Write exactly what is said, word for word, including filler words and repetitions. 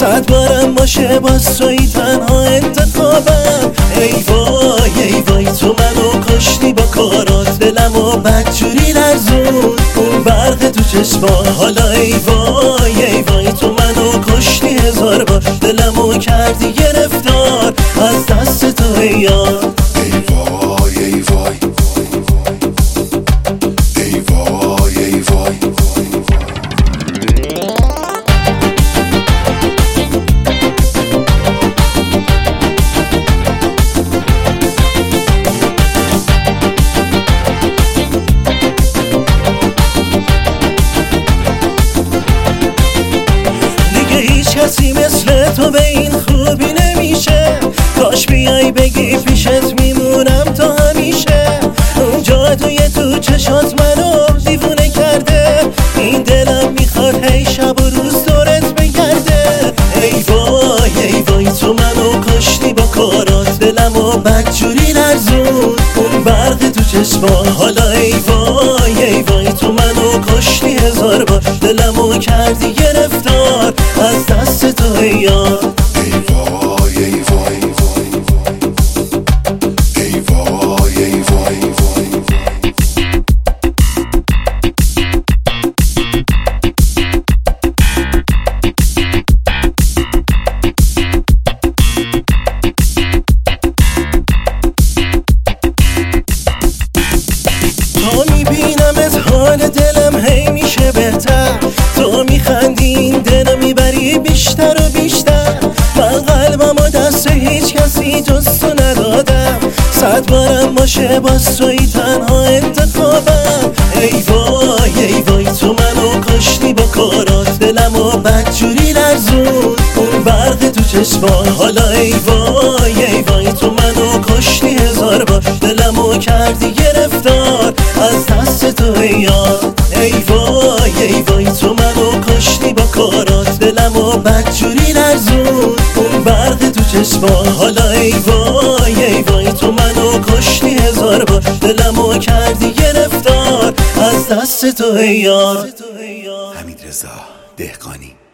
صد بارم باشه باز توی تنها انتخابم. ای وای ای وای تو منو کشتی با کارات، دلمو بدجوری لرزون اون برق تو چشما. حالا ای وای ای وای تو منو کشتی هزار بار، دلمو کردی گرفتار از دست تو ای یار. ای وای ای وای ای وای ای وای کسی مثل تو به این خوبی نمیشه، کاش بیای بگی پیشت میمونم تا همیشه. اون جادوی تو چشات منو دیوونه کرده، این دلم میخواد هی شب و روز دورت بگرده. ای وای ای وای تو منو کشتی با کارات، دلمو بدجوری لرزون اون برق تو چشما. حالا ای وای ای وای تو منو کشتی هزار بار، دلمو کردی گرفتار از دست تو ای یار. ای وای ای وای ای وای ای وای تو میبینم از حال دلم هی میشه بهتر، تو میخندی این دلم میبری بیشتر و بیشتر. من قلبم و دست هیچ کسی جز تو ندادم، صد بارم باشه باز توی تنها انتخابم. ای وای ای وای تو منو کشتی با کارات، دلمو بدجوری لرزون اون برق تو چشما. حالا ای وای ای وای تو منو کشتی هزار بار، دلمو کردی گرفتار از دست تو ای یار. ای وای ای وای تو منو کشتی با کارات، دلمو بدجوری لرزون اون برق تو چشما. حالا ای وای ای وای تو منو کشتی هزار بار، دلمو کردی گرفتار از دست تو ای یار. حمیدرضا دهقانی.